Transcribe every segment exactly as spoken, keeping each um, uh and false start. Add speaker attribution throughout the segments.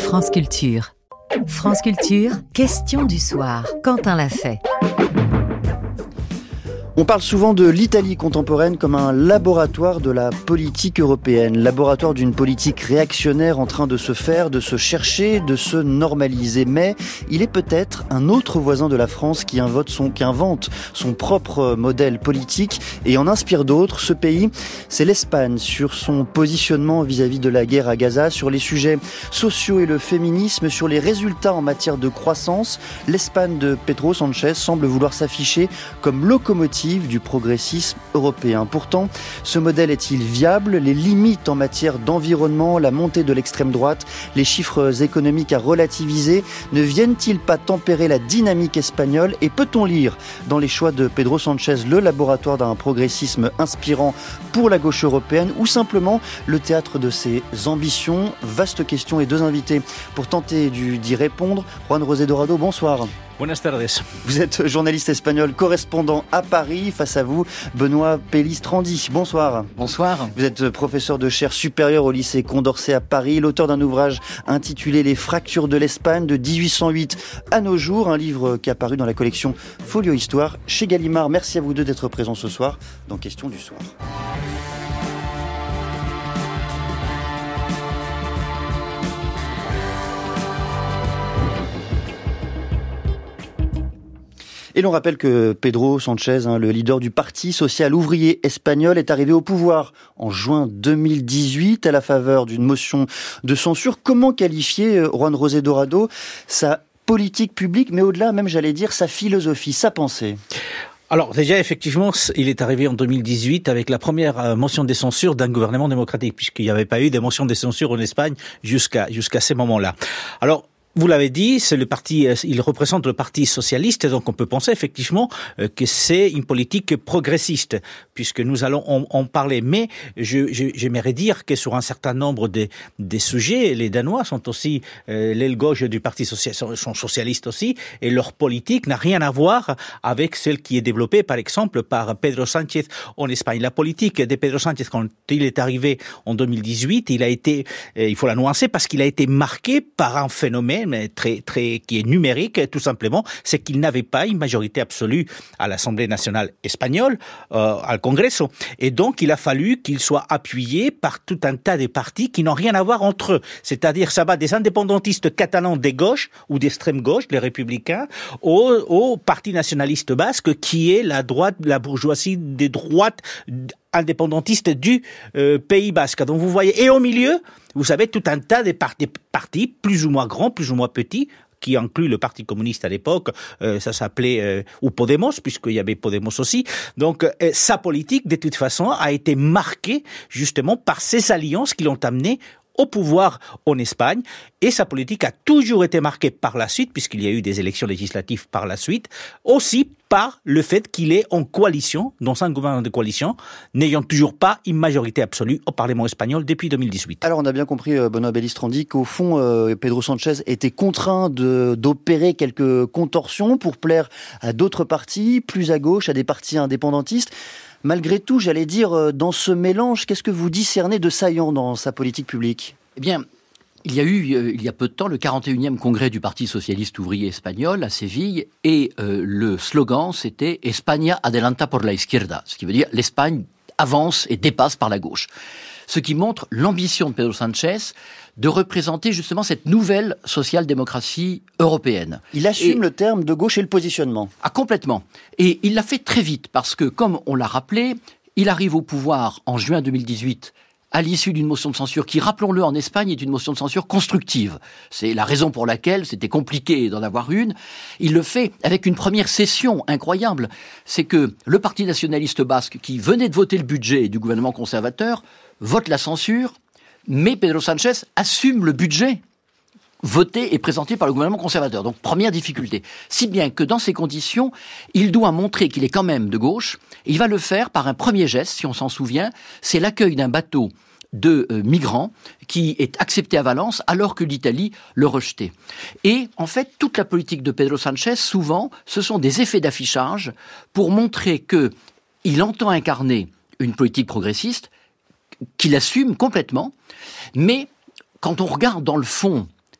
Speaker 1: France Culture. France Culture, question du soir. Quentin Lafay.
Speaker 2: On parle souvent de l'Italie contemporaine comme un laboratoire de la politique européenne, laboratoire d'une politique réactionnaire en train de se faire, de se chercher, de se normaliser. Mais il est peut-être un autre voisin de la France qui invente son, qui invente son propre modèle politique et en inspire d'autres. Ce pays, c'est l'Espagne, sur son positionnement vis-à-vis de la guerre à Gaza, sur les sujets sociaux et le féminisme, sur les résultats en matière de croissance. L'Espagne de Pedro Sánchez semble vouloir s'afficher comme locomotive du progressisme européen. Pourtant, ce modèle est-il viable ? Les limites en matière d'environnement, la montée de l'extrême droite, les chiffres économiques à relativiser ne viennent-ils pas tempérer la dynamique espagnole ? Et peut-on lire dans les choix de Pedro Sánchez le laboratoire d'un progressisme inspirant pour la gauche européenne ou simplement le théâtre de ses ambitions ? Vaste question et deux invités pour tenter d'y répondre. Juan José Dorado, bonsoir.
Speaker 3: Buenas tardes.
Speaker 2: Vous êtes journaliste espagnol, correspondant à Paris. Face à vous, Benoît Pellistrandi. Bonsoir.
Speaker 4: Bonsoir.
Speaker 2: Vous êtes professeur de chaire supérieure au lycée Condorcet à Paris, l'auteur d'un ouvrage intitulé Les fractures de l'Espagne de dix-huit cent huit à nos jours, un livre qui a paru dans la collection Folio Histoire chez Gallimard. Merci à vous deux d'être présents ce soir dans Question du soir. Et l'on rappelle que Pedro Sánchez, hein, le leader du Parti social ouvrier espagnol, est arrivé au pouvoir en juin deux mille dix-huit à la faveur d'une motion de censure. Comment qualifier, Juan José Dorado, sa politique publique, mais au-delà même, j'allais dire, sa philosophie, sa pensée ?
Speaker 3: Alors déjà, effectivement, il est arrivé en deux mille dix-huit avec la première motion de censure d'un gouvernement démocratique, puisqu'il n'y avait pas eu de motion de censure en Espagne jusqu'à jusqu'à ces moments-là. Alors, vous l'avez dit, c'est le parti, il représente le parti socialiste, donc on peut penser effectivement que c'est une politique progressiste, puisque nous allons en, en parler. Mais je, je, j'aimerais dire que sur un certain nombre de, des sujets, les Danois sont aussi euh, l'aile gauche du parti socialiste, sont socialistes aussi, et leur politique n'a rien à voir avec celle qui est développée, par exemple, par Pedro Sánchez en Espagne. La politique de Pedro Sánchez, quand il est arrivé en deux mille dix-huit, il a été, euh, il faut la nuancer, parce qu'il a été marqué par un phénomène mais très, très, qui est numérique, tout simplement, c'est qu'il n'avait pas une majorité absolue à l'Assemblée nationale espagnole, euh, al Congreso. Et donc, il a fallu qu'il soit appuyé par tout un tas de partis qui n'ont rien à voir entre eux. C'est-à-dire, ça va des indépendantistes catalans des gauches ou d'extrême gauche, les républicains, au, au Parti nationaliste basque, qui est la droite, la bourgeoisie des droites indépendantiste du euh, Pays basque. Donc vous voyez, et au milieu, vous savez, tout un tas de partis, partis plus ou moins grands, plus ou moins petits, qui inclut le Parti communiste à l'époque, euh, ça s'appelait, euh, ou Podemos, puisqu'il y avait Podemos aussi. Donc euh, sa politique, de toute façon, a été marquée justement par ces alliances qui l'ont amené au pouvoir en Espagne, et sa politique a toujours été marquée par la suite, puisqu'il y a eu des élections législatives par la suite, aussi par le fait qu'il est en coalition, dans un gouvernement de coalition, n'ayant toujours pas une majorité absolue au Parlement espagnol depuis deux mille dix-huit.
Speaker 2: Alors on a bien compris, Benoît Pellistrandi, qu'au fond, euh, Pedro Sánchez était contraint de, d'opérer quelques contorsions pour plaire à d'autres partis, plus à gauche, à des partis indépendantistes. Malgré tout, j'allais dire, dans ce mélange, qu'est-ce que vous discernez de saillant dans sa politique publique ?
Speaker 4: Eh bien, il y a eu, euh, il y a peu de temps, le quarante et unième congrès du Parti socialiste ouvrier espagnol à Séville, et euh, le slogan, c'était « España adelanta por la izquierda », ce qui veut dire « l'Espagne avance et dépasse par la gauche ». Ce qui montre l'ambition de Pedro Sánchez de représenter justement cette nouvelle social-démocratie européenne.
Speaker 2: Il assume
Speaker 4: et,
Speaker 2: le terme de gauche et le positionnement.
Speaker 4: Ah, complètement. Et il l'a fait très vite, parce que, comme on l'a rappelé, il arrive au pouvoir en juin deux mille dix-huit à l'issue d'une motion de censure qui, rappelons-le, en Espagne, est une motion de censure constructive. C'est la raison pour laquelle c'était compliqué d'en avoir une. Il le fait avec une première session incroyable. C'est que le Parti nationaliste basque, qui venait de voter le budget du gouvernement conservateur, vote la censure, mais Pedro Sánchez assume le budget voté et présenté par le gouvernement conservateur. Donc, première difficulté. Si bien que dans ces conditions, il doit montrer qu'il est quand même de gauche. Il va le faire par un premier geste, si on s'en souvient, c'est l'accueil d'un bateau de euh, migrants qui est accepté à Valence alors que l'Italie le rejetait. Et en fait, toute la politique de Pedro Sánchez, souvent, ce sont des effets d'affichage pour montrer qu'il entend incarner une politique progressiste, qu'il assume complètement, mais quand on regarde dans le fond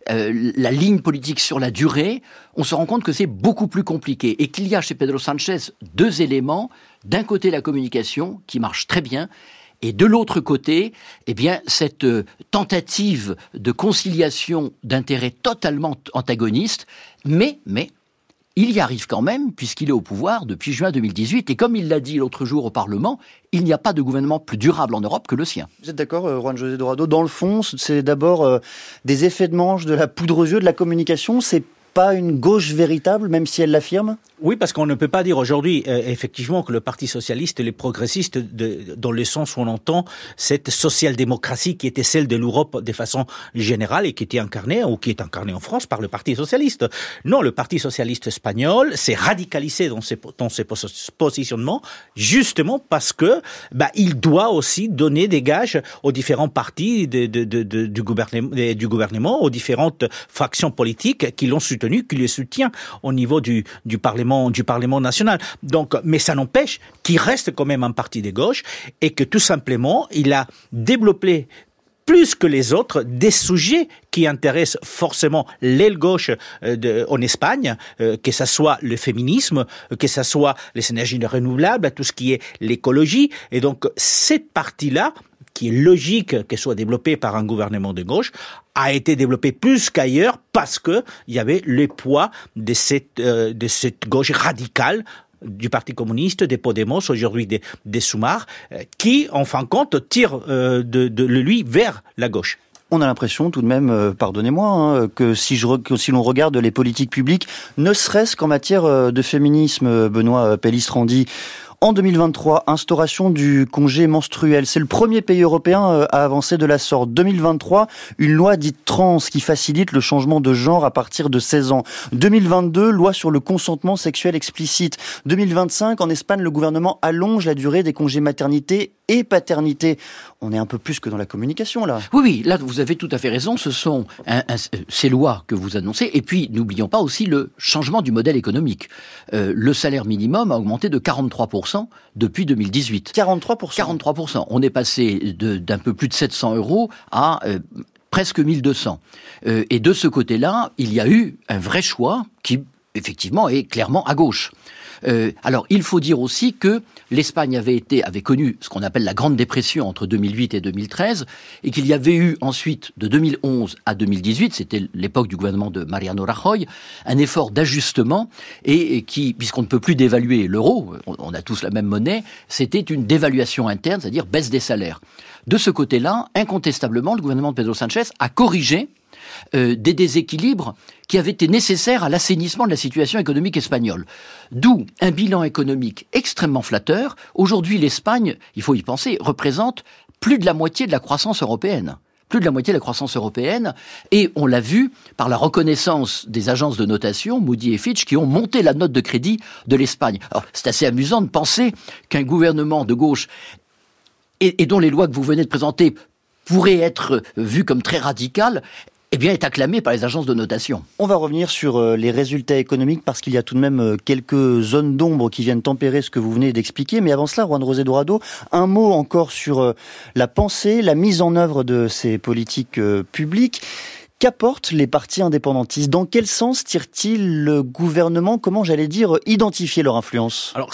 Speaker 4: euh, la ligne politique sur la durée, on se rend compte que c'est beaucoup plus compliqué et qu'il y a chez Pedro Sánchez deux éléments. D'un côté, la communication, qui marche très bien, et de l'autre côté, eh bien, cette euh, tentative de conciliation d'intérêts totalement antagonistes, mais, mais, il y arrive quand même, puisqu'il est au pouvoir depuis juin deux mille dix-huit, et comme il l'a dit l'autre jour au Parlement, il n'y a pas de gouvernement plus durable en Europe que le sien.
Speaker 2: Vous êtes d'accord, euh, Juan José Dorado? Dans le fond, c'est d'abord euh, des effets de manche, de la poudre aux yeux, de la communication, c'est pas une gauche véritable, même si elle l'affirme?
Speaker 3: Oui, parce qu'on ne peut pas dire aujourd'hui, euh, effectivement, que le Parti socialiste et les progressistes, de, dans le sens où on entend cette social-démocratie qui était celle de l'Europe de façon générale et qui était incarnée, ou qui est incarnée en France par le Parti socialiste. Non, le Parti socialiste espagnol s'est radicalisé dans ses, dans ses positionnements, justement parce que bah, il doit aussi donner des gages aux différents partis de, de, de, de, du, gouvernement, du gouvernement, aux différentes fractions politiques qui l'ont soutenu, qui le soutiennent au niveau du, du Parlement du Parlement national. Donc, mais ça n'empêche qu'il reste quand même un parti de gauche et que tout simplement, il a développé plus que les autres des sujets qui intéressent forcément l'aile gauche euh, de, en Espagne, euh, que ce soit le féminisme, que ce soit les énergies renouvelables, tout ce qui est l'écologie. Et donc, cette partie-là, qui est logique qu'elle soit développée par un gouvernement de gauche, a été développée plus qu'ailleurs parce que il y avait le poids de cette, euh, de cette gauche radicale du Parti communiste, des Podemos, aujourd'hui des, des Sumar, euh, qui, en fin de compte, tire euh, de, de lui vers la gauche.
Speaker 2: On a l'impression tout de même, euh, pardonnez-moi, hein, que si, je, que si l'on regarde les politiques publiques, ne serait-ce qu'en matière de féminisme, Benoît Pellistrandi, en deux mille vingt-trois, instauration du congé menstruel. C'est le premier pays européen à avancer de la sorte. deux mille vingt-trois, une loi dite trans qui facilite le changement de genre à partir de seize ans. deux mille vingt-deux, loi sur le consentement sexuel explicite. deux mille vingt-cinq, en Espagne, le gouvernement allonge la durée des congés maternité et paternité. On est un peu plus que dans la communication, là.
Speaker 4: Oui, oui, là, vous avez tout à fait raison. Ce sont un, un, ces lois que vous annoncez. Et puis, n'oublions pas aussi le changement du modèle économique. Euh, le salaire minimum a augmenté de quarante-trois pour cent depuis deux mille dix-huit.
Speaker 2: quarante-trois pour cent
Speaker 4: quarante-trois pour cent. On est passé de, d'un peu plus de sept cents euros à euh, presque mille deux cents. Euh, et de ce côté-là, il y a eu un vrai choix qui, effectivement, est clairement à gauche. Euh, alors, il faut dire aussi que l'Espagne avait été, avait connu ce qu'on appelle la Grande Dépression entre deux mille huit et deux mille treize, et qu'il y avait eu ensuite, de deux mille onze à deux mille dix-huit, c'était l'époque du gouvernement de Mariano Rajoy, un effort d'ajustement, et, et qui, puisqu'on ne peut plus dévaluer l'euro, on, on a tous la même monnaie, c'était une dévaluation interne, c'est-à-dire baisse des salaires. De ce côté-là, incontestablement, le gouvernement de Pedro Sánchez a corrigé Euh, des déséquilibres qui avaient été nécessaires à l'assainissement de la situation économique espagnole. D'où un bilan économique extrêmement flatteur. Aujourd'hui, l'Espagne, il faut y penser, représente plus de la moitié de la croissance européenne. Plus de la moitié de la croissance européenne. Et on l'a vu par la reconnaissance des agences de notation, Moody et Fitch, qui ont monté la note de crédit de l'Espagne. Alors, c'est assez amusant de penser qu'un gouvernement de gauche, et, et dont les lois que vous venez de présenter pourraient être vues comme très radicales, eh bien, est acclamé par les agences de notation.
Speaker 2: On va revenir sur les résultats économiques parce qu'il y a tout de même quelques zones d'ombre qui viennent tempérer ce que vous venez d'expliquer. Mais avant cela, Juan José Dorado, un mot encore sur la pensée, la mise en œuvre de ces politiques publiques. Qu'apportent les partis indépendantistes? Dans quel sens tire-t-il le gouvernement? Comment, j'allais dire, identifier leur influence?
Speaker 3: Alors,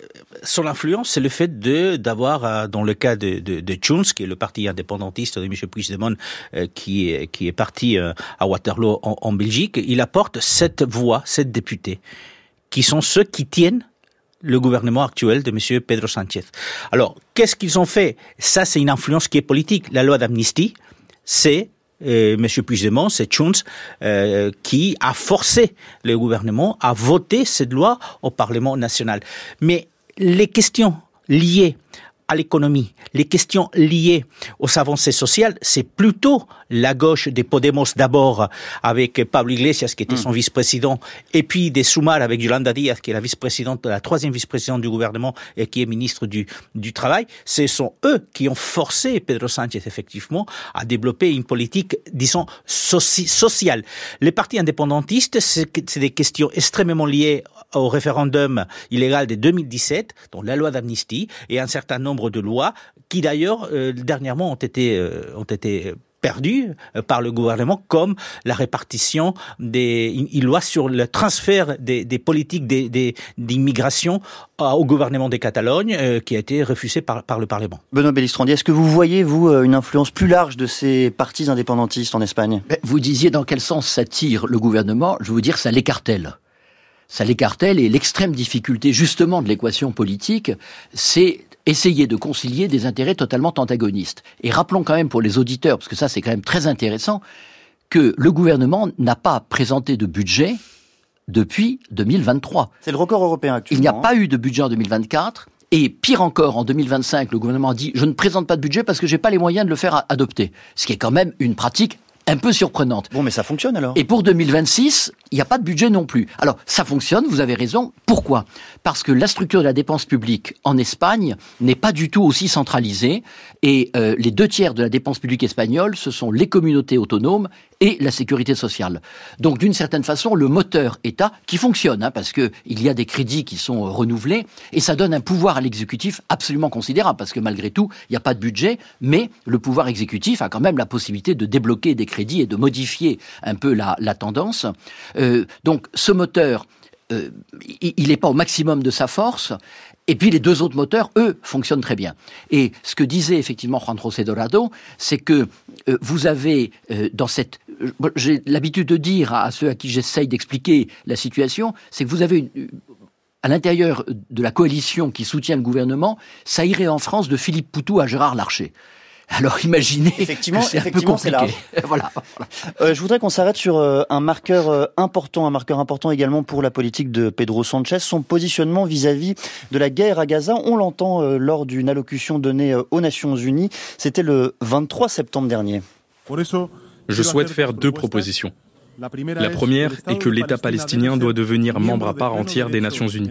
Speaker 3: son influence, c'est le fait de d'avoir, dans le cas de, de, de Junts, qui est le parti indépendantiste de M. Puigdemont, euh, qui est qui est parti euh, à Waterloo en, en Belgique, il apporte sept voix, sept députés, qui sont ceux qui tiennent le gouvernement actuel de M. Pedro Sánchez. Alors, qu'est-ce qu'ils ont fait? Ça, c'est une influence qui est politique. La loi d'amnistie, c'est Et M. Puigdemont, c'est Junts, euh, qui a forcé le gouvernement à voter cette loi au Parlement national. Mais les questions liées à l'économie, les questions liées aux avancées sociales, c'est plutôt la gauche des Podemos d'abord, avec Pablo Iglesias, qui était son mmh. vice-président, et puis des Sumar avec Yolanda Díaz, qui est la vice-présidente, la troisième vice-présidente du gouvernement et qui est ministre du, du Travail. Ce sont eux qui ont forcé Pedro Sánchez, effectivement, à développer une politique, disons, soci- sociale. Les partis indépendantistes, c'est, c'est des questions extrêmement liées au référendum illégal de deux mille dix-sept, dont la loi d'amnistie, et un certain nombre de lois qui, d'ailleurs, euh, dernièrement ont été, euh, ont été perdu par le gouvernement, comme la répartition des, une loi sur le transfert des, des politiques des, des, d'immigration au gouvernement de Catalogne, euh, qui a été refusé par, par le Parlement.
Speaker 2: Benoît Bellistrandi, est-ce que vous voyez, vous, une influence plus large de ces partis indépendantistes en Espagne ?
Speaker 4: Vous disiez dans quel sens ça tire le gouvernement. Je vais vous dire, ça l'écartèle. Ça l'écartèle, et l'extrême difficulté, justement, de l'équation politique, c'est essayer de concilier des intérêts totalement antagonistes. Et rappelons quand même pour les auditeurs, parce que ça c'est quand même très intéressant, que le gouvernement n'a pas présenté de budget depuis deux mille vingt-trois.
Speaker 2: C'est le record européen actuellement.
Speaker 4: Il n'y a pas eu de budget en deux mille vingt-quatre, et pire encore, en deux mille vingt-cinq, le gouvernement a dit « je ne présente pas de budget parce que j'ai pas les moyens de le faire adopter ». Ce qui est quand même une pratique un peu surprenante.
Speaker 2: Bon, mais ça fonctionne alors.
Speaker 4: Et pour deux mille vingt-six, il n'y a pas de budget non plus. Alors, ça fonctionne, vous avez raison. Pourquoi ? Parce que la structure de la dépense publique en Espagne n'est pas du tout aussi centralisée, et euh, les deux tiers de la dépense publique espagnole, ce sont les communautés autonomes et la sécurité sociale. Donc, d'une certaine façon, le moteur État, qui fonctionne, hein, parce que il y a des crédits qui sont euh, renouvelés, et ça donne un pouvoir à l'exécutif absolument considérable, parce que malgré tout, il n'y a pas de budget, mais le pouvoir exécutif a quand même la possibilité de débloquer des crédits et de modifier un peu la, la tendance. Euh, donc, ce moteur, euh, il n'est pas au maximum de sa force. Et puis les deux autres moteurs, eux, fonctionnent très bien. Et ce que disait effectivement Juan José Dorado, c'est que euh, vous avez euh, dans cette... Euh, j'ai l'habitude de dire à, à ceux à qui j'essaye d'expliquer la situation, c'est que vous avez une, à l'intérieur de la coalition qui soutient le gouvernement, ça irait en France de Philippe Poutou à Gérard Larcher. Alors imaginez
Speaker 2: effectivement,
Speaker 4: que c'est
Speaker 2: effectivement,
Speaker 4: un peu compliqué. voilà. voilà.
Speaker 2: Euh, je voudrais qu'on s'arrête sur euh, un marqueur euh, important, un marqueur important également pour la politique de Pedro Sánchez, son positionnement vis-à-vis de la guerre à Gaza. On l'entend euh, lors d'une allocution donnée euh, aux Nations Unies. C'était le vingt-trois septembre dernier.
Speaker 5: Je souhaite faire deux propositions. La première est que l'État palestinien doit devenir membre à part entière des Nations Unies.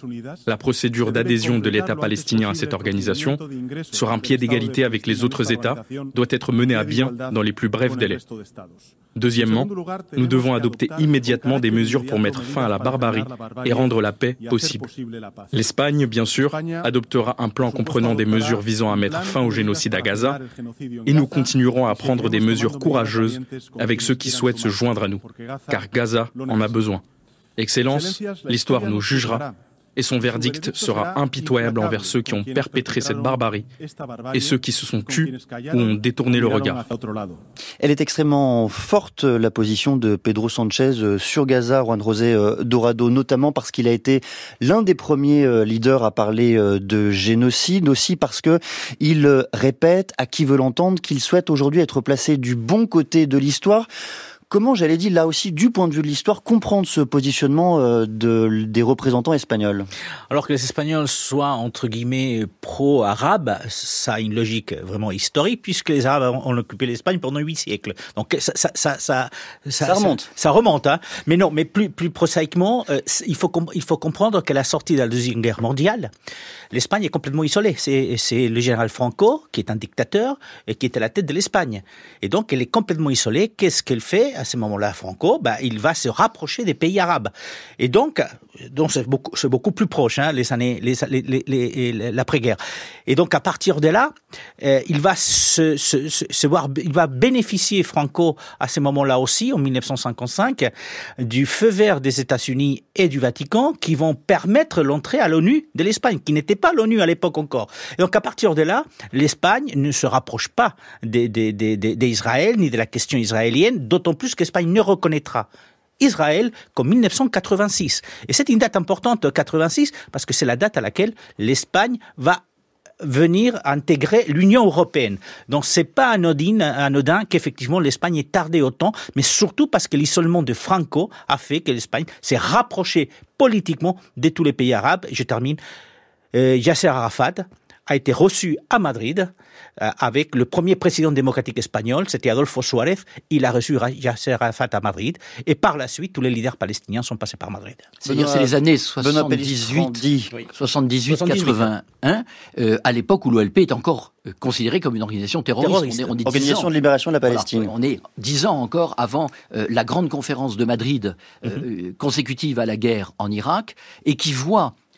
Speaker 5: La procédure d'adhésion de l'État palestinien à cette organisation, sur un pied d'égalité avec les autres États, doit être menée à bien dans les plus brefs délais. Deuxièmement, nous devons adopter immédiatement des mesures pour mettre fin à la barbarie et rendre la paix possible. L'Espagne, bien sûr, adoptera un plan comprenant des mesures visant à mettre fin au génocide à Gaza, et nous continuerons à prendre des mesures courageuses avec ceux qui souhaitent se joindre à nous, car Gaza en a besoin. Excellence, l'histoire nous jugera, et son verdict sera impitoyable envers ceux qui ont perpétré cette barbarie et ceux qui se sont tus ou ont détourné le regard.
Speaker 2: Elle est extrêmement forte, la position de Pedro Sánchez sur Gaza, Juan José Dorado, notamment parce qu'il a été l'un des premiers leaders à parler de génocide, aussi parce que il répète, à qui veut l'entendre, qu'il souhaite aujourd'hui être placé du bon côté de l'histoire. Comment, j'allais dire, là aussi, du point de vue de l'histoire, comprendre ce positionnement euh, de, des représentants espagnols ?
Speaker 3: Alors que les Espagnols soient, entre guillemets, pro-arabes, ça a une logique vraiment historique, puisque les Arabes ont, ont occupé l'Espagne pendant huit siècles. Donc ça, ça, ça, ça, ça,
Speaker 2: ça remonte.
Speaker 3: Ça, ça remonte, hein. Mais non, mais plus, plus prosaïquement, euh, il faut, il faut comprendre qu'à la sortie de la Deuxième Guerre mondiale, l'Espagne est complètement isolée. C'est, c'est le général Franco, qui est un dictateur, et qui est à la tête de l'Espagne. Et donc, elle est complètement isolée. Qu'est-ce qu'elle fait ? À ce moment-là, Franco, bah, il va se rapprocher des pays arabes. Et donc, donc c'est beaucoup, c'est beaucoup plus proche, hein, les années, les, les, les, les, l'après-guerre. Et donc, à partir de là, euh, il va se, se, se, se voir, il va bénéficier, Franco, à ce moment-là aussi, en dix-neuf cent cinquante-cinq, du feu vert des États-Unis et du Vatican, qui vont permettre l'entrée à l'ONU de l'Espagne, qui n'était pas l'ONU à l'époque encore. Et donc, à partir de là, l'Espagne ne se rapproche pas des, des, des, des, d'Israël, ni de la question israélienne, d'autant plus qu'Espagne ne reconnaîtra Israël qu'en dix-neuf cent quatre-vingt-six. Et c'est une date importante, quatre-vingt-six, parce que c'est la date à laquelle l'Espagne va venir intégrer l'Union européenne. Donc c'est pas anodin, anodin qu'effectivement l'Espagne ait tardé autant, mais surtout parce que l'isolement de Franco a fait que l'Espagne s'est rapprochée politiquement de tous les pays arabes. Je termine. Euh, Yasser Arafat a été reçu à Madrid euh, avec le premier président démocratique espagnol, c'était Adolfo Suárez. Il a reçu Yasser Arafat à Madrid, et par la suite, tous les leaders palestiniens sont passés par Madrid.
Speaker 4: C'est-à-dire, c'est les années soixante-dix-huit, soixante-dix-huit quatre-vingt-un, euh, à l'époque où l'O L P est encore considérée comme une organisation terroriste.
Speaker 2: terroriste. On est, on est Organisation de libération de la Palestine.
Speaker 4: Voilà, on est dix ans encore avant euh, la grande conférence de Madrid, euh, mm-hmm. consécutive à la guerre en Irak, et qui voit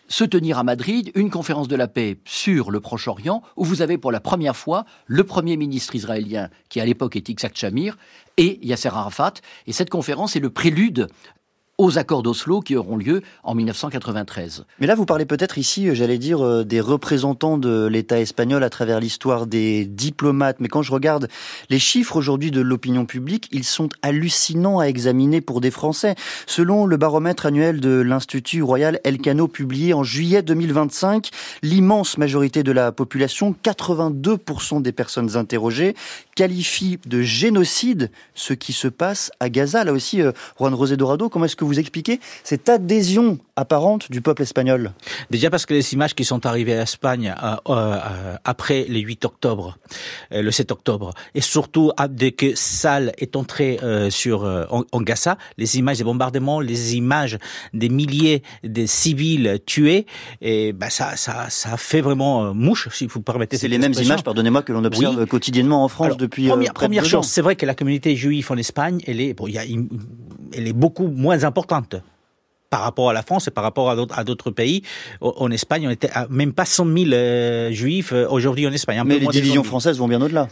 Speaker 4: se tenir à Madrid une conférence de la paix sur le Proche-Orient, où vous avez pour la première fois le premier ministre israélien, qui à l'époque est Yitzhak Shamir, et Yasser Arafat. Et cette conférence est le prélude aux accords d'Oslo qui auront lieu en mille neuf cent quatre-vingt-treize.
Speaker 2: Mais là, vous parlez peut-être ici, j'allais dire, des représentants de l'État espagnol à travers l'histoire des diplomates. Mais quand je regarde les chiffres aujourd'hui de l'opinion publique, ils sont hallucinants à examiner pour des Français. Selon le baromètre annuel de l'Institut Royal Elcano publié en juillet deux mille vingt-cinq, l'immense majorité de la population, quatre-vingt-deux pour cent des personnes interrogées, qualifient de génocide ce qui se passe à Gaza. Là aussi, euh, Juan José Dorado, comment est-ce que vous expliquez cette adhésion apparente du peuple espagnol?
Speaker 3: Déjà parce que les images qui sont arrivées à Espagne euh, euh, après le huit octobre, euh, le sept octobre, et surtout dès que Sall est entré euh, sur euh, en, en Gaza, les images des bombardements, les images des milliers de civils tués, et ben ça, ça, ça fait vraiment euh, mouche, si vous permettez.
Speaker 2: C'est les mêmes images, pardonnez-moi, que l'on observe oui. quotidiennement en France. Alors, depuis
Speaker 3: première,
Speaker 2: euh, près
Speaker 3: première
Speaker 2: de
Speaker 3: chose, c'est vrai que la communauté juive en Espagne, elle est, bon, il y a, elle est beaucoup moins importante par rapport à la France et par rapport à d'autres, à d'autres pays. En Espagne, on était à même pas cent mille euh, juifs euh, aujourd'hui en Espagne.
Speaker 2: Mais les divisions françaises vont bien au-delà.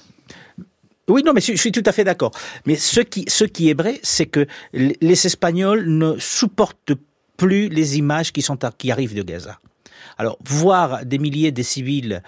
Speaker 3: Oui, non, mais je suis tout à fait d'accord. Mais ce qui, ce qui est vrai, c'est que les Espagnols ne supportent plus les images qui sont, qui arrivent de Gaza. Alors, voir des milliers de civils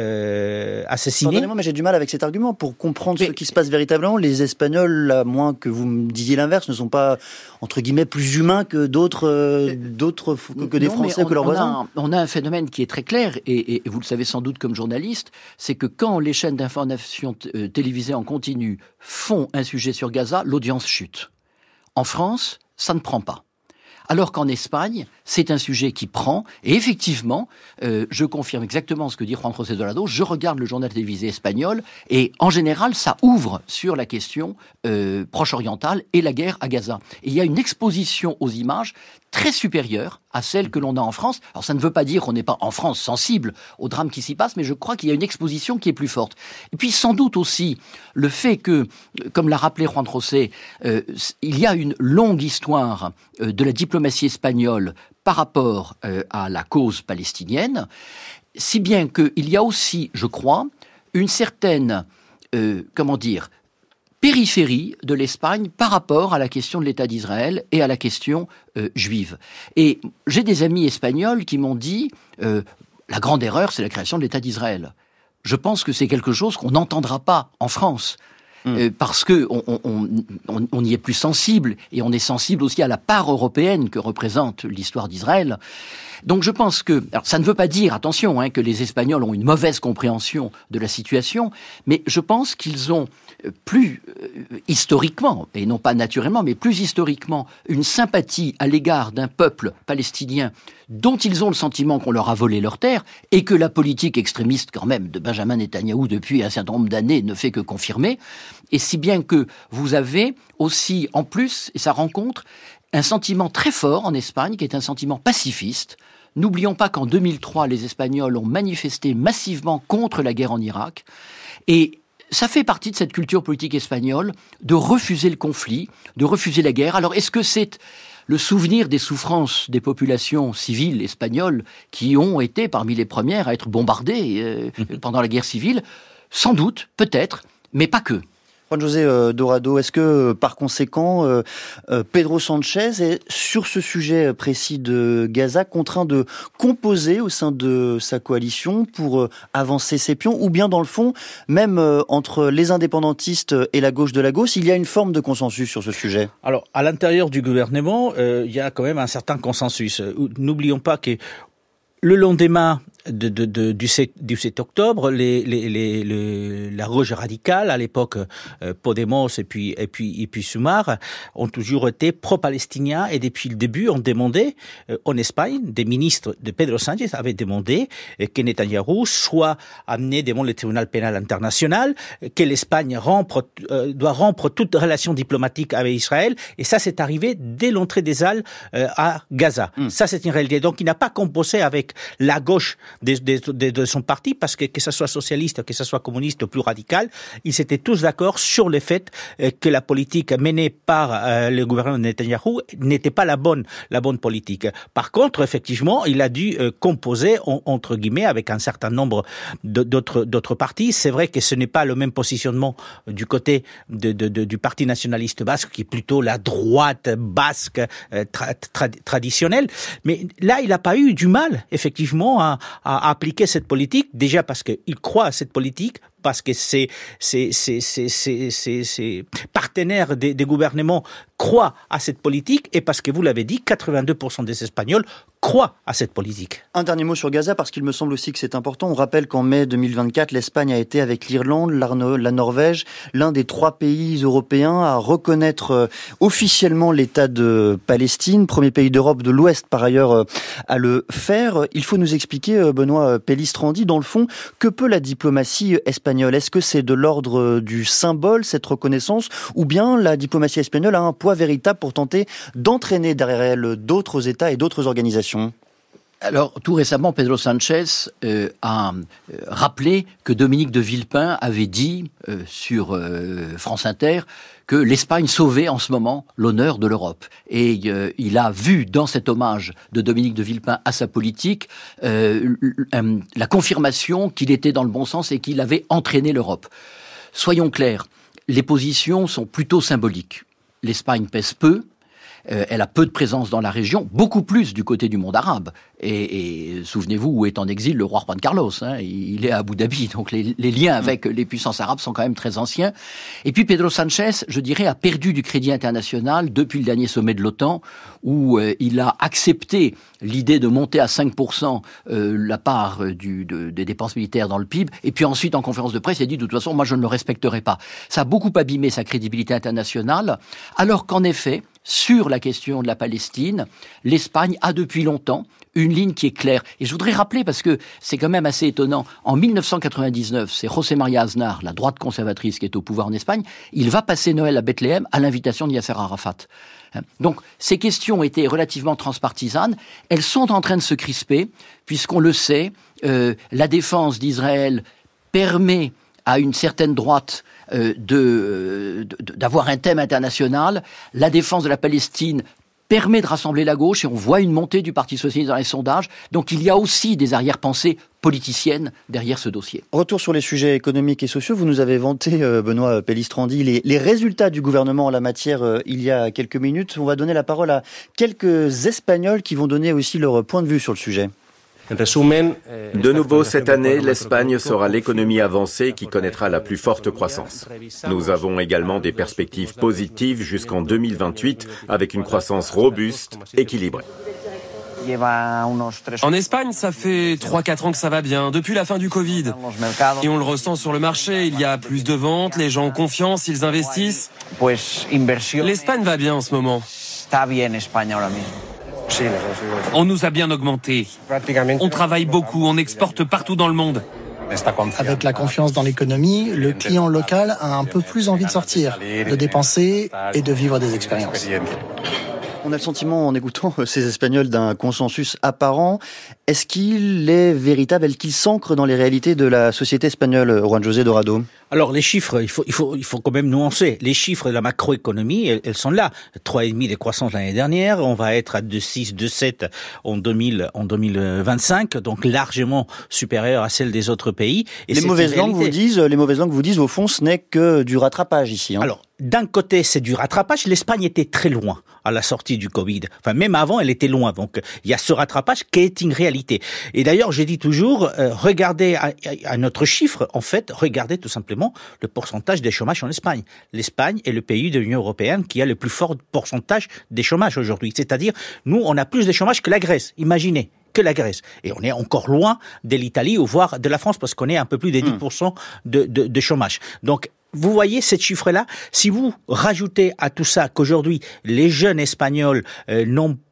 Speaker 3: euh, assassinés...
Speaker 2: Pardonnez-moi, mais j'ai du mal avec cet argument. Pour comprendre mais... ce qui se passe véritablement, les Espagnols, à moins que vous me disiez l'inverse, ne sont pas, entre guillemets, plus humains que d'autres, euh, d'autres que, que des non, Français, on, que leurs
Speaker 4: on
Speaker 2: voisins.
Speaker 4: A un, on a un phénomène qui est très clair, et, et vous le savez sans doute comme journaliste, c'est que quand les chaînes d'information t- euh, télévisées en continu font un sujet sur Gaza, l'audience chute. En France, ça ne prend pas. Alors qu'en Espagne, c'est un sujet qui prend. Et effectivement, euh, je confirme exactement ce que dit Juan José Dorado. Je regarde le journal télévisé espagnol et en général, ça ouvre sur la question euh, proche-orientale et la guerre à Gaza. Et il y a une exposition aux images très supérieure à celle que l'on a en France. Alors ça ne veut pas dire qu'on n'est pas en France sensible au drame qui s'y passe, mais je crois qu'il y a une exposition qui est plus forte. Et puis sans doute aussi le fait que, comme l'a rappelé Juan José, euh, il y a une longue histoire euh, de la diplomatie espagnole par rapport euh, à la cause palestinienne, si bien qu'il y a aussi, je crois, une certaine, euh, comment dire, périphérie de l'Espagne par rapport à la question de l'État d'Israël et à la question euh, juive. Et j'ai des amis espagnols qui m'ont dit euh, la grande erreur, c'est la création de l'État d'Israël. Je pense que c'est quelque chose qu'on n'entendra pas en France. Mmh. Euh, parce que on, on, on, on y est plus sensible, et on est sensible aussi à la part européenne que représente l'histoire d'Israël. Donc je pense que, alors ça ne veut pas dire, attention, hein, que les Espagnols ont une mauvaise compréhension de la situation, mais je pense qu'ils ont plus euh, historiquement, et non pas naturellement, mais plus historiquement, une sympathie à l'égard d'un peuple palestinien dont ils ont le sentiment qu'on leur a volé leurs terres, et que la politique extrémiste quand même de Benjamin Netanyahou depuis un certain nombre d'années ne fait que confirmer, et si bien que vous avez aussi, en plus, et ça rencontre, un sentiment très fort en Espagne, qui est un sentiment pacifiste. N'oublions pas qu'en deux mille trois, les Espagnols ont manifesté massivement contre la guerre en Irak, et ça fait partie de cette culture politique espagnole de refuser le conflit, de refuser la guerre. Alors, est-ce que c'est le souvenir des souffrances des populations civiles espagnoles qui ont été parmi les premières à être bombardées euh, mmh. pendant la guerre civile? Sans doute, peut-être, mais pas que.
Speaker 2: Juan José euh, Dorado, est-ce que, euh, par conséquent, euh, euh, Pedro Sánchez est, sur ce sujet précis de Gaza, contraint de composer au sein de sa coalition pour euh, avancer ses pions, ou bien, dans le fond, même euh, entre les indépendantistes et la gauche de la gauche, il y a une forme de consensus sur ce sujet?
Speaker 3: Alors, à l'intérieur du gouvernement, euh, il y a quand même un certain consensus. N'oublions pas que le lendemain de, de, de, du, sept, du sept octobre, les, les, les, les, la gauche radicale, à l'époque euh, Podemos et puis, et puis, et puis Sumar, ont toujours été pro-palestiniens, et depuis le début ont demandé, euh, en Espagne, des ministres de Pedro Sánchez avaient demandé euh, que Netanyahou soit amené devant le tribunal pénal international, euh, que l'Espagne rompre, euh, doit rompre toute relation diplomatique avec Israël, et ça c'est arrivé dès l'entrée des Halles euh, à Gaza. Mm. Ça c'est une réalité. Donc il n'a pas composé avec avec la gauche de, de, de, de son parti, parce que que ce soit socialiste, que ce soit communiste ou plus radical, ils étaient tous d'accord sur le fait que la politique menée par euh, le gouvernement de Netanyahou n'était pas la bonne, la bonne politique. Par contre, effectivement, il a dû euh, composer, on, entre guillemets, avec un certain nombre de, d'autres, d'autres partis. C'est vrai que ce n'est pas le même positionnement du côté de, de, de, du Parti nationaliste basque, qui est plutôt la droite basque euh, tra, tra, traditionnelle. Mais là, il n'a pas eu du mal, effectivement, à, à appliquer cette politique. Déjà parce qu'il croit à cette politique, parce que ses, ses, ses, ses, ses, ses, ses partenaires des, des gouvernements croient à cette politique, et parce que, vous l'avez dit, quatre-vingt-deux pour cent des Espagnols croient à cette politique.
Speaker 2: Un dernier mot sur Gaza, parce qu'il me semble aussi que c'est important. On rappelle qu'en mai deux mille vingt-quatre, l'Espagne a été, avec l'Irlande, la Norvège, l'un des trois pays européens à reconnaître officiellement l'État de Palestine, premier pays d'Europe de l'Ouest, par ailleurs, à le faire. Il faut nous expliquer, Benoît Pellistrandi, dans le fond, que peut la diplomatie espagnole ? Est-ce que c'est de l'ordre du symbole, cette reconnaissance, ou bien la diplomatie espagnole a un poids véritable pour tenter d'entraîner derrière elle d'autres États et d'autres organisations ?
Speaker 4: Alors, tout récemment, Pedro Sanchez euh, a euh, rappelé que Dominique de Villepin avait dit euh, sur euh, France Inter que l'Espagne sauvait en ce moment l'honneur de l'Europe. Et euh, il a vu dans cet hommage de Dominique de Villepin à sa politique euh, euh, la confirmation qu'il était dans le bon sens et qu'il avait entraîné l'Europe. Soyons clairs, les positions sont plutôt symboliques. L'Espagne pèse peu. Euh, elle a peu de présence dans la région, beaucoup plus du côté du monde arabe. Et, et souvenez-vous où est en exil le roi Juan Carlos. Hein, il est à Abu Dhabi, donc les, les liens avec les puissances arabes sont quand même très anciens. Et puis Pedro Sanchez, je dirais, a perdu du crédit international depuis le dernier sommet de l'OTAN, où euh, il a accepté l'idée de monter à cinq pour cent euh, la part du, de, des dépenses militaires dans le P I B. Et puis ensuite, en conférence de presse, il a dit de toute façon, moi je ne le respecterai pas. Ça a beaucoup abîmé sa crédibilité internationale, alors qu'en effet, sur la question de la Palestine, l'Espagne a depuis longtemps une ligne qui est claire. Et je voudrais rappeler, parce que c'est quand même assez étonnant, en mille neuf cent quatre-vingt-dix-neuf, c'est José María Aznar, la droite conservatrice qui est au pouvoir en Espagne, il va passer Noël à Bethléem à l'invitation de Yasser Arafat. Donc, ces questions étaient relativement transpartisanes. Elles sont en train de se crisper, puisqu'on le sait, euh, la défense d'Israël permet à une certaine droite euh, de, de, d'avoir un thème international. La défense de la Palestine permet de rassembler la gauche, et on voit une montée du Parti socialiste dans les sondages. Donc il y a aussi des arrière-pensées politiciennes derrière ce dossier.
Speaker 2: Retour sur les sujets économiques et sociaux. Vous nous avez vanté, euh, Benoît Pellistrandi, les, les résultats du gouvernement en la matière euh, il y a quelques minutes. On va donner la parole à quelques Espagnols qui vont donner aussi leur point de vue sur le sujet.
Speaker 6: De nouveau, cette année, l'Espagne sera l'économie avancée qui connaîtra la plus forte croissance. Nous avons également des perspectives positives jusqu'en deux mille vingt-huit, avec une croissance robuste, équilibrée.
Speaker 7: En Espagne, ça fait trois à quatre ans que ça va bien, depuis la fin du Covid. Et on le ressent sur le marché, il y a plus de ventes, les gens ont confiance, ils investissent. L'Espagne va bien en ce moment.
Speaker 8: On nous a bien augmenté. On travaille beaucoup, on exporte partout dans le monde.
Speaker 9: Avec la confiance dans l'économie, le client local a un peu plus envie de sortir, de dépenser et de vivre des expériences.
Speaker 2: On a le sentiment, en écoutant ces Espagnols, d'un consensus apparent. Est-ce qu'il est véritable, est-ce qu'il s'ancre dans les réalités de la société espagnole, Juan José Dorado ?
Speaker 3: Alors, les chiffres, il faut, il faut, il faut quand même nuancer. Les chiffres de la macroéconomie, elles, elles sont là. trois virgule cinq de croissance l'année dernière. On va être à deux virgule six, deux virgule sept en deux mille, en deux mille vingt-cinq. Donc, largement supérieure à celle des autres pays. Et
Speaker 2: les mauvaises langues vous disent, les mauvaises langues vous disent, au fond, ce n'est que du rattrapage ici, hein.
Speaker 3: Alors, d'un côté, c'est du rattrapage. L'Espagne était très loin à la sortie du Covid. Enfin, même avant, elle était loin. Donc, il y a ce rattrapage qui est une réalité. Et d'ailleurs, je dis toujours, euh, regardez à, à notre chiffre, en fait, regardez tout simplement le pourcentage des chômages en Espagne. L'Espagne est le pays de l'Union européenne qui a le plus fort pourcentage des chômages aujourd'hui. C'est-à-dire, nous, on a plus de chômage que la Grèce. Imaginez. Que la Grèce. Et on est encore loin de l'Italie ou voire de la France parce qu'on est un peu plus de dix pour cent de, de, de chômage. Donc, vous voyez ces chiffres-là, si vous rajoutez à tout ça qu'aujourd'hui, les jeunes Espagnols euh, n'ont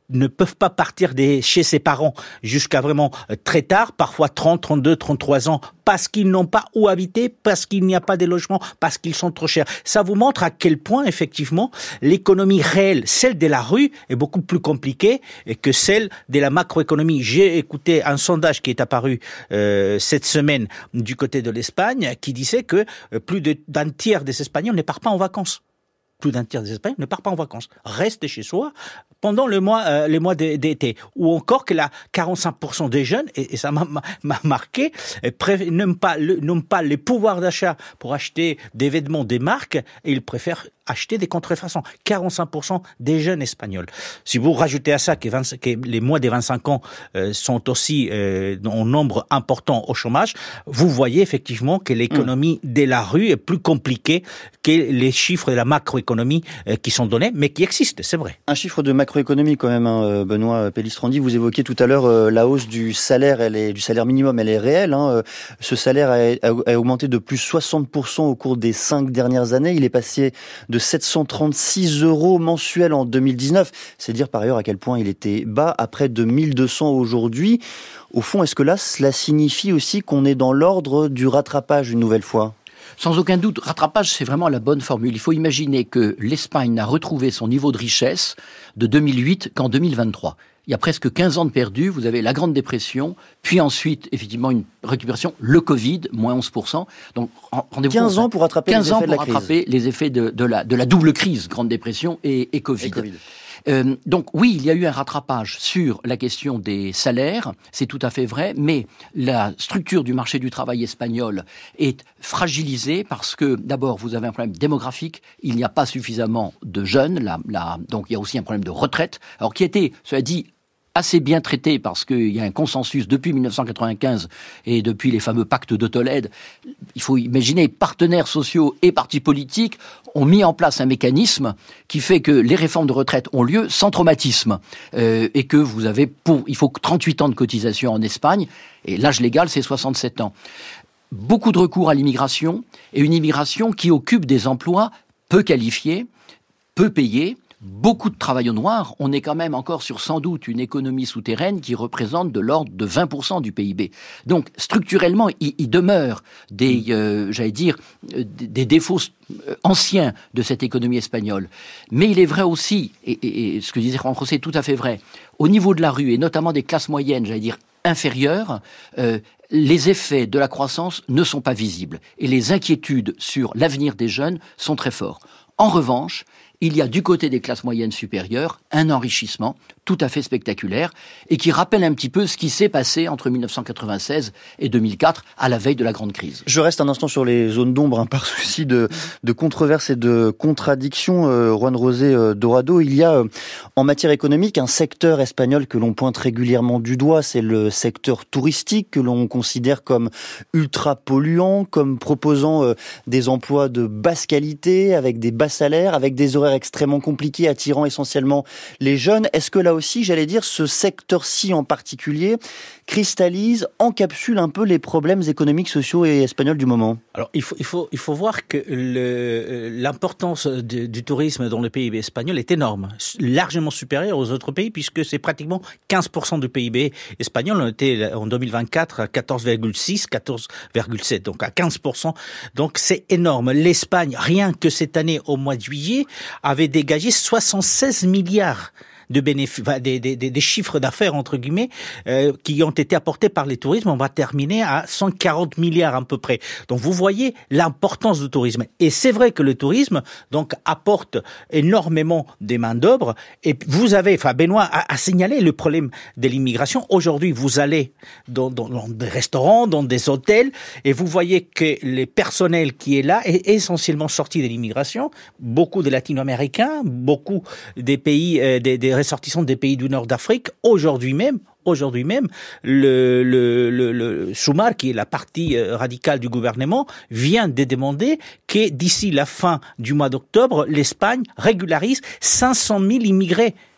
Speaker 3: ne peuvent pas partir de chez ses parents jusqu'à vraiment très tard, parfois trente, trente-deux, trente-trois ans, parce qu'ils n'ont pas où habiter, parce qu'il n'y a pas de logement, parce qu'ils sont trop chers. Ça vous montre à quel point, effectivement, l'économie réelle, celle de la rue, est beaucoup plus compliquée que celle de la macroéconomie. J'ai écouté un sondage qui est apparu euh, cette semaine du côté de l'Espagne, qui disait que plus de, d'un tiers des Espagnols ne partent pas en vacances. Plus d'un tiers des Espagnols ne part pas en vacances, reste chez soi pendant le mois, euh, les mois d'été. Ou encore que la quarante-cinq pour cent des jeunes, et, et ça m'a, m'a marqué, préf- n'ont pas, le, n'ont pas les pouvoirs d'achat pour acheter des vêtements des marques, et ils préfèrent acheter des contrefaçons. quarante-cinq pour cent des jeunes espagnols. Si vous rajoutez à ça que, vingt, que les moins des vingt-cinq ans euh, sont aussi euh, en nombre important au chômage, vous voyez effectivement que l'économie mmh. de la rue est plus compliquée que les chiffres de la macroéconomie euh, qui sont donnés, mais qui existent, c'est vrai.
Speaker 2: Un chiffre de macroéconomie quand même, hein, Benoît Pellistrandi, vous évoquiez tout à l'heure euh, la hausse du salaire, elle est, du salaire minimum, elle est réelle. Hein, ce salaire a, a, a augmenté de plus soixante pour cent au cours des cinq dernières années. Il est passé de sept cent trente-six euros mensuels en deux mille dix-neuf. C'est dire par ailleurs à quel point il était bas, à près de mille deux cents aujourd'hui. Au fond, est-ce que là, cela signifie aussi qu'on est dans l'ordre du rattrapage une nouvelle fois ?
Speaker 4: Sans aucun doute, rattrapage, c'est vraiment la bonne formule. Il faut imaginer que l'Espagne n'a retrouvé son niveau de richesse de deux mille huit qu'en deux mille vingt-trois. Il y a presque quinze ans de perdu, vous avez la Grande Dépression, puis ensuite, effectivement, une récupération, le Covid, moins onze pour cent. Donc, rendez-vous
Speaker 2: quinze ans pour rattraper les effets de la crise.
Speaker 4: quinze ans pour rattraper les effets de, de, la, de la double crise, Grande Dépression et, et Covid. Et COVID. Euh, donc oui, il y a eu un rattrapage sur la question des salaires, c'est tout à fait vrai, mais la structure du marché du travail espagnol est fragilisée parce que d'abord vous avez un problème démographique, il n'y a pas suffisamment de jeunes, la, la, donc il y a aussi un problème de retraite, alors qui était, cela dit, assez bien traité parce qu'il y a un consensus depuis dix-neuf cent quatre-vingt-quinze et depuis les fameux pactes de Tolède. Il faut imaginer, partenaires sociaux et partis politiques ont mis en place un mécanisme qui fait que les réformes de retraite ont lieu sans traumatisme euh, et que vous avez, pour, il faut trente-huit ans de cotisation en Espagne et l'âge légal c'est soixante-sept ans. Beaucoup de recours à l'immigration et une immigration qui occupe des emplois peu qualifiés, peu payés, beaucoup de travail au noir. On est quand même encore sur sans doute une économie souterraine qui représente de l'ordre de vingt pour cent du P I B. Donc structurellement, il, il demeure des, euh, j'allais dire, des, des défauts anciens de cette économie espagnole. Mais il est vrai aussi, et, et, et ce que disait Juan José est tout à fait vrai, au niveau de la rue et notamment des classes moyennes, j'allais dire inférieures, euh, les effets de la croissance ne sont pas visibles et les inquiétudes sur l'avenir des jeunes sont très forts. En revanche, il y a du côté des classes moyennes supérieures un enrichissement tout à fait spectaculaire et qui rappelle un petit peu ce qui s'est passé entre dix-neuf cent quatre-vingt-seize et deux mille quatre à la veille de la grande crise.
Speaker 2: Je reste un instant sur les zones d'ombre hein, par souci de, de controverse et de contradiction. Euh, Juan José euh, Dorado, il y a euh, en matière économique un secteur espagnol que l'on pointe régulièrement du doigt, c'est le secteur touristique que l'on considère comme ultra polluant, comme proposant euh, des emplois de basse qualité, avec des bas salaires, avec des horaires extrêmement compliqués, attirant essentiellement les jeunes. Est-ce que là aussi, j'allais dire, ce secteur-ci en particulier cristallise, encapsule un peu les problèmes économiques, sociaux et espagnols du moment?
Speaker 3: Alors, il faut, il faut, il faut voir que le, l'importance du, du tourisme dans le P I B espagnol est énorme, largement supérieure aux autres pays, puisque c'est pratiquement quinze pour cent du P I B espagnol. On était en deux mille vingt-quatre à quatorze virgule six, quatorze virgule sept, donc à quinze pour cent. Donc c'est énorme. L'Espagne, rien que cette année, au mois de juillet, avait dégagé soixante-seize milliards de bénéfices, des, des, des chiffres d'affaires entre guillemets euh, qui ont été apportés par les tourismes. On va terminer à cent quarante milliards à peu près. Donc vous voyez l'importance du tourisme. Et c'est vrai que le tourisme donc apporte énormément des main d'œuvre. Et vous avez, enfin Benoît a, a signalé le problème de l'immigration. Aujourd'hui, vous allez dans, dans, dans des restaurants, dans des hôtels, et vous voyez que le personnel qui est là est essentiellement sorti de l'immigration. Beaucoup de Latino-Américains, beaucoup des pays, euh, des, des ressortissants des pays du nord d'Afrique. Aujourd'hui même, aujourd'hui même, le, le, le, le Sumar, qui est la partie radicale du gouvernement, vient de demander que d'ici la fin du mois d'octobre, l'Espagne régularise cinq cent mille immigrés.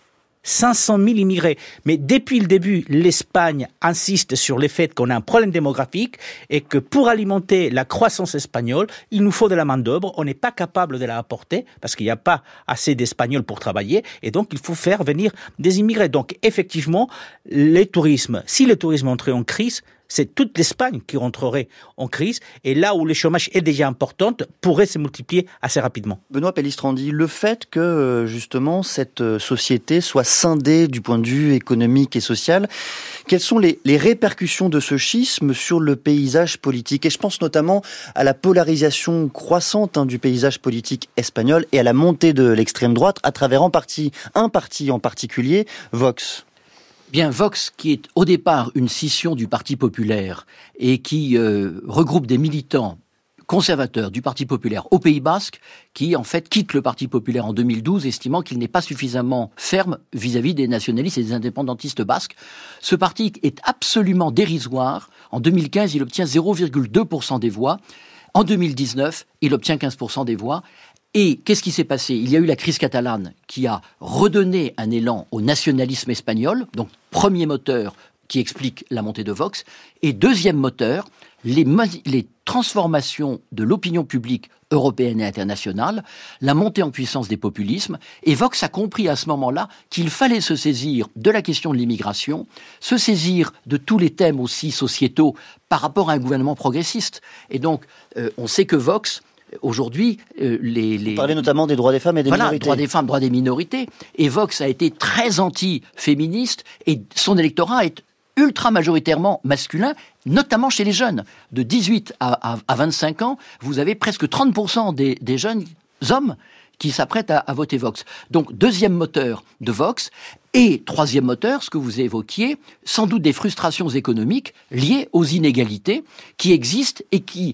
Speaker 3: cinq cent mille immigrés. Mais depuis le début, l'Espagne insiste sur le fait qu'on a un problème démographique et que pour alimenter la croissance espagnole, il nous faut de la main-d'œuvre. On n'est pas capable de la apporter parce qu'il n'y a pas assez d'Espagnols pour travailler et donc il faut faire venir des immigrés. Donc effectivement, le tourisme, si le tourisme entrait en crise, c'est toute l'Espagne qui rentrerait en crise et là où le chômage est déjà important pourrait se multiplier assez rapidement.
Speaker 2: Benoît Pellistrandi, le fait que justement cette société soit scindée du point de vue économique et social, quelles sont les, les répercussions de ce schisme sur le paysage politique? Et je pense notamment à la polarisation croissante hein, du paysage politique espagnol et à la montée de l'extrême droite à travers en partie, un parti en particulier, Vox.
Speaker 4: Bien, Vox, qui est au départ une scission du Parti populaire et qui euh, regroupe des militants conservateurs du Parti populaire au Pays basque, qui en fait quitte le Parti populaire en deux mille douze, estimant qu'il n'est pas suffisamment ferme vis-à-vis des nationalistes et des indépendantistes basques. Ce parti est absolument dérisoire. En deux mille quinze, il obtient zéro virgule deux pour cent des voix. En deux mille dix-neuf, il obtient quinze pour cent des voix. Et qu'est-ce qui s'est passé? Il y a eu la crise catalane qui a redonné un élan au nationalisme espagnol, donc premier moteur qui explique la montée de Vox, et deuxième moteur, les, les transformations de l'opinion publique européenne et internationale, la montée en puissance des populismes, et Vox a compris à ce moment-là qu'il fallait se saisir de la question de l'immigration, se saisir de tous les thèmes aussi sociétaux par rapport à un gouvernement progressiste. Et donc, euh, on sait que Vox... Aujourd'hui, euh, les, les...
Speaker 2: Vous parlez notamment des droits des femmes et des
Speaker 4: voilà,
Speaker 2: minorités.
Speaker 4: Droits des femmes, droits des minorités. Et Vox a été très anti-féministe et son électorat est ultra majoritairement masculin, notamment chez les jeunes. De dix-huit à, à, à vingt-cinq ans, vous avez presque trente pour cent des, des jeunes hommes qui s'apprêtent à, à voter Vox. Donc, deuxième moteur de Vox. Et troisième moteur, ce que vous évoquiez, sans doute des frustrations économiques liées aux inégalités qui existent et qui,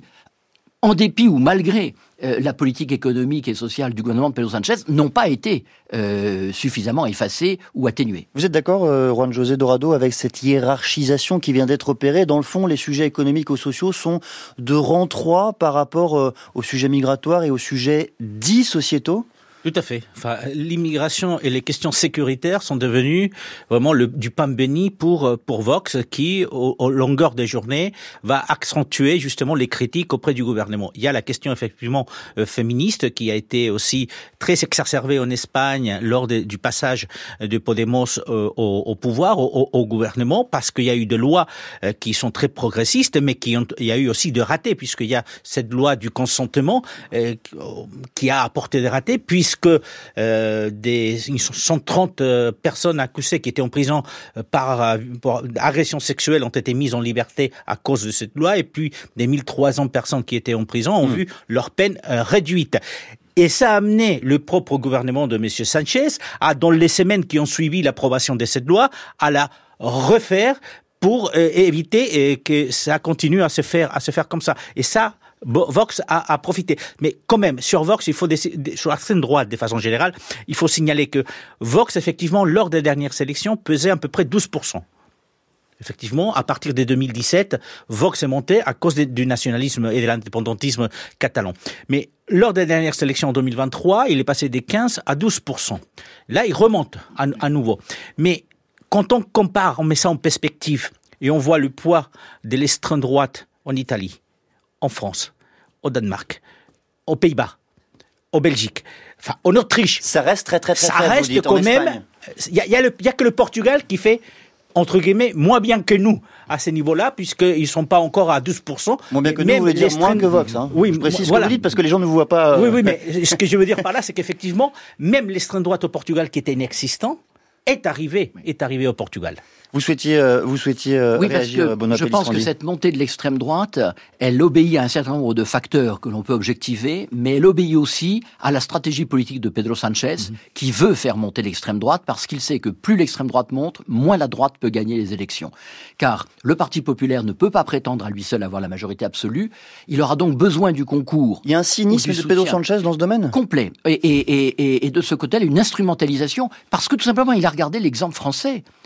Speaker 4: en dépit ou malgré euh, la politique économique et sociale du gouvernement de Pedro Sánchez, n'ont pas été euh, suffisamment effacées ou atténuées.
Speaker 2: Vous êtes d'accord, euh, Juan José Dorado, avec cette hiérarchisation qui vient d'être opérée? Dans le fond, les sujets économiques ou sociaux sont de rang trois par rapport euh, aux sujets migratoires et aux sujets dits sociétaux?
Speaker 3: Tout à fait. Enfin, l'immigration et les questions sécuritaires sont devenues vraiment le, du pain béni pour pour Vox, qui, au, au longueur des journées, va accentuer justement les critiques auprès du gouvernement. Il y a la question effectivement euh, féministe qui a été aussi très exacerbée en Espagne lors de, du passage de Podemos euh, au, au pouvoir, au, au gouvernement, parce qu'il y a eu des lois euh, qui sont très progressistes, mais qui ont, il y a eu aussi des ratés, puisqu'il y a cette loi du consentement euh, qui a apporté des ratés, puisque que euh, des cent trente euh, personnes accusées qui étaient en prison euh, par pour agression sexuelle ont été mises en liberté à cause de cette loi, et puis des mille trois cents personnes qui étaient en prison ont mmh. vu leur peine euh, réduite. Et ça a amené le propre gouvernement de M. Sanchez à, dans les semaines qui ont suivi l'approbation de cette loi, à la refaire pour euh, éviter euh, que ça continue à se faire à se faire comme ça. Et ça, Vox a, a profité. Mais quand même, sur Vox, il faut des, sur l'extrême droite, de façon générale, il faut signaler que Vox, effectivement, lors des dernières élections, pesait à peu près douze pour cent. Effectivement, à partir de deux mille dix-sept, Vox est monté à cause de, du nationalisme et de l'indépendantisme catalan. Mais lors des dernières élections en deux mille vingt-trois, il est passé de quinze à douze pour cent. Là, il remonte à, à nouveau. Mais quand on compare, on met ça en perspective, et on voit le poids de l'extrême droite en Italie, en France, au Danemark, aux Pays-Bas, en Belgique, enfin en Autriche.
Speaker 2: Ça reste très très très
Speaker 3: ça
Speaker 2: faible.
Speaker 3: Ça reste quand même. Il y a, y, a y a que le Portugal qui fait, entre guillemets, moins bien que nous à ce niveau-là, puisqu'ils ne sont pas encore à douze pour cent.
Speaker 2: Moins bien que nous, vous voulez dire moins que Vox. Hein.
Speaker 3: Oui,
Speaker 2: je précise
Speaker 3: voilà.
Speaker 2: ce que vous dites parce que les gens ne vous voient pas. Euh...
Speaker 3: Oui, oui, mais ce que je veux dire par là, c'est qu'effectivement, même l'extrême droite au Portugal, qui était inexistant, est arrivé, est arrivé au Portugal.
Speaker 2: Vous souhaitiez, euh, vous souhaitiez euh,
Speaker 4: oui,
Speaker 2: réagir,
Speaker 4: parce que
Speaker 2: Benoît
Speaker 4: je pense que cette montée de l'extrême droite, elle obéit à un certain nombre de facteurs que l'on peut objectiver, mais elle obéit aussi à la stratégie politique de Pedro Sánchez, mm-hmm. qui veut faire monter l'extrême droite parce qu'il sait que plus l'extrême droite monte, moins la droite peut gagner les élections. Car le Parti populaire ne peut pas prétendre à lui seul avoir la majorité absolue. Il aura donc besoin du concours.
Speaker 2: Il y a un cynisme de Pedro Sánchez dans ce domaine ?
Speaker 4: Complet. Et, et, et, et de ce côté-là, une instrumentalisation, parce que tout simplement, il a regardé l'exemple français.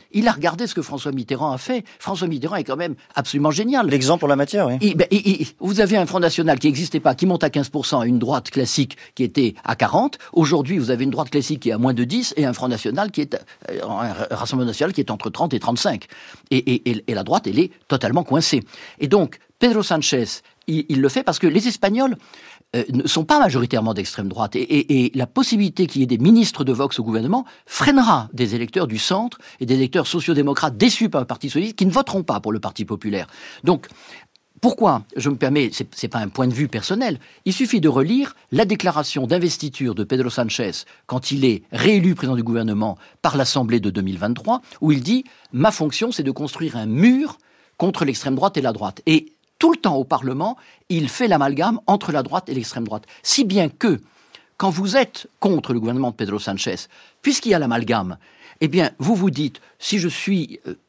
Speaker 4: il a regardé ce que François Mitterrand a fait. François Mitterrand est quand même absolument génial.
Speaker 2: L'exemple en la matière, oui.
Speaker 4: Et, ben, et, et, vous avez un Front National qui n'existait pas, qui monte à quinze pour cent, et une droite classique qui était à quarante. Aujourd'hui, vous avez une droite classique qui est à moins de dix et un Front National qui est, euh, un Rassemblement National qui est entre trente et trente-cinq. Et, et, et, et la droite, elle est totalement coincée. Et donc, Pedro Sanchez, il, il le fait parce que les Espagnols euh, ne sont pas majoritairement d'extrême droite. Et, et, et la possibilité qu'il y ait des ministres de Vox au gouvernement freinera des électeurs du centre et des électeurs sociodémocrates déçus par le Parti socialiste qui ne voteront pas pour le Parti populaire. Donc, pourquoi je me permets, c'est, c'est pas un point de vue personnel, il suffit de relire la déclaration d'investiture de Pedro Sanchez quand il est réélu président du gouvernement par l'Assemblée de deux mille vingt-trois, où il dit « Ma fonction, c'est de construire un mur contre l'extrême droite et la droite ». Et tout le temps au Parlement, il fait l'amalgame entre la droite et l'extrême droite. Si bien que, quand vous êtes contre le gouvernement de Pedro Sanchez, puisqu'il y a l'amalgame, eh bien, vous vous dites, si je suis euh,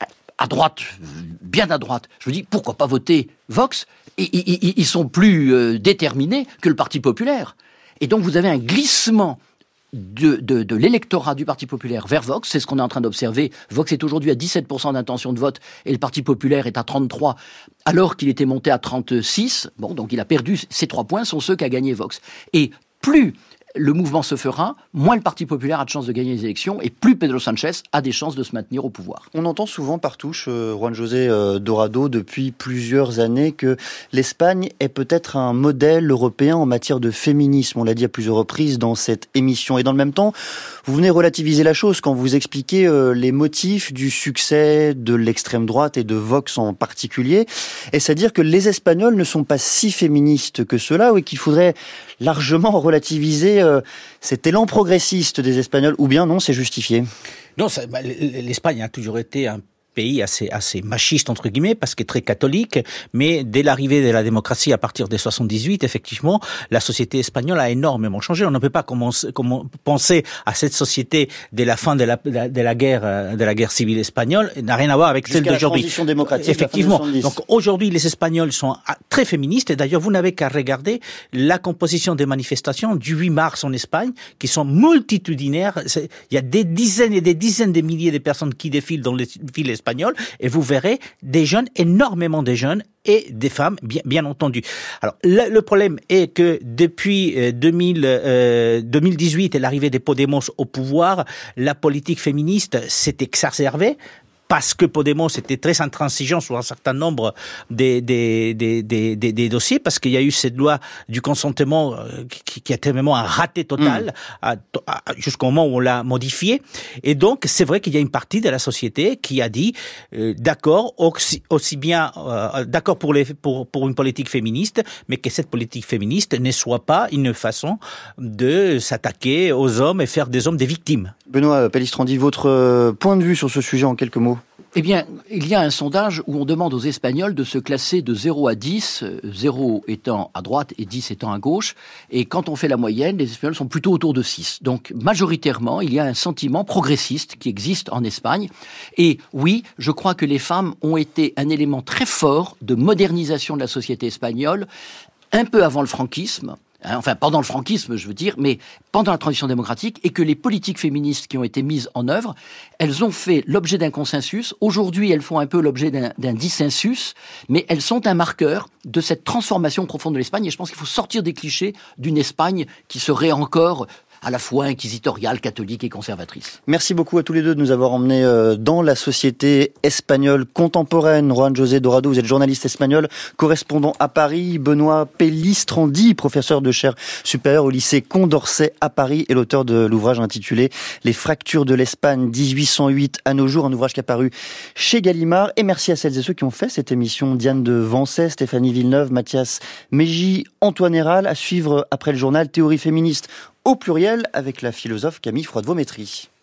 Speaker 4: à droite, bien à droite, je vous dis, pourquoi pas voter Vox ? Et, et, et, ils sont plus euh, déterminés que le Parti populaire. Et donc, vous avez un glissement De, de, de l'électorat du Parti populaire vers Vox, c'est ce qu'on est en train d'observer. Vox est aujourd'hui à dix-sept pour cent d'intention de vote et le Parti populaire est à trente-trois, alors qu'il était monté à trente-six. Bon, donc il a perdu, ces trois points sont ceux qu'a gagné Vox. Et plus le mouvement se fera, moins le Parti populaire a de chances de gagner les élections et plus Pedro Sanchez a des chances de se maintenir au pouvoir.
Speaker 2: On entend souvent par touche, euh, Juan José euh, Dorado, depuis plusieurs années, que l'Espagne est peut-être un modèle européen en matière de féminisme. On l'a dit à plusieurs reprises dans cette émission. Et dans le même temps, vous venez relativiser la chose quand vous expliquez euh, les motifs du succès de l'extrême droite et de Vox en particulier. Et c'est-à-dire que les Espagnols ne sont pas si féministes que cela, et qu'il faudrait largement relativiser euh, cet élan progressiste des Espagnols, ou bien non, c'est justifié?
Speaker 3: Non, ça, bah, l'Espagne a toujours été un pays assez assez machiste entre guillemets parce qu'il est très catholique, mais dès l'arrivée de la démocratie à partir de soixante-dix-huit, effectivement, la société espagnole a énormément changé. On ne peut pas commencer, comment, penser à cette société dès la fin de la de la guerre de la guerre civile espagnole, n'a rien à voir avec
Speaker 2: Jusqu'à
Speaker 3: celle d'aujourd'hui.
Speaker 2: La transition démocratique,
Speaker 3: effectivement.
Speaker 2: La fin de
Speaker 3: Donc aujourd'hui, les Espagnols sont très féministes et d'ailleurs, vous n'avez qu'à regarder la composition des manifestations du huit mars en Espagne qui sont multitudinaires. C'est, il y a des dizaines et des dizaines de milliers de personnes qui défilent dans les villes espagnoles. Et vous verrez des jeunes, énormément de jeunes et des femmes, bien, bien entendu. Alors, le, le problème est que depuis euh, deux mille, euh, deux mille dix-huit et l'arrivée des Podemos au pouvoir, la politique féministe s'est exacerbée. Parce que Podemos était très intransigeant sur un certain nombre des, des, des, des, des, des dossiers, parce qu'il y a eu cette loi du consentement qui, qui a été vraiment un raté total, mmh. à, à, jusqu'au moment où on l'a modifié. Et donc, c'est vrai qu'il y a une partie de la société qui a dit, euh, d'accord, aussi, aussi bien, euh, d'accord pour, les, pour, pour une politique féministe, mais que cette politique féministe ne soit pas une façon de s'attaquer aux hommes et faire des hommes des victimes.
Speaker 2: Benoît Pellistrandi, votre point de vue sur ce sujet en quelques mots?
Speaker 4: Eh bien, il y a un sondage où on demande aux Espagnols de se classer de zéro à dix, zéro étant à droite et dix étant à gauche. Et quand on fait la moyenne, les Espagnols sont plutôt autour de six. Donc, majoritairement, il y a un sentiment progressiste qui existe en Espagne. Et oui, je crois que les femmes ont été un élément très fort de modernisation de la société espagnole, un peu avant le franquisme. Enfin, pendant le franquisme, je veux dire, mais pendant la transition démocratique, et que les politiques féministes qui ont été mises en œuvre, elles ont fait l'objet d'un consensus. Aujourd'hui, elles font un peu l'objet d'un, d'un dissensus, mais elles sont un marqueur de cette transformation profonde de l'Espagne. Et je pense qu'il faut sortir des clichés d'une Espagne qui serait encore à la fois inquisitoriale, catholique et conservatrice.
Speaker 2: Merci beaucoup à tous les deux de nous avoir emmenés dans la société espagnole contemporaine. Juan José Dorado, vous êtes journaliste espagnol, correspondant à Paris. Benoît Pellistrandi, professeur de chaire supérieure au lycée Condorcet à Paris et l'auteur de l'ouvrage intitulé « Les fractures de l'Espagne dix-huit cent huit à nos jours », un ouvrage qui a paru chez Gallimard. Et merci à celles et ceux qui ont fait cette émission. Diane de Vancey, Stéphanie Villeneuve, Mathias Mégy, Antoine Héral. À suivre après le journal Théorie féministe au pluriel avec la philosophe Camille Froidevaux-Métry.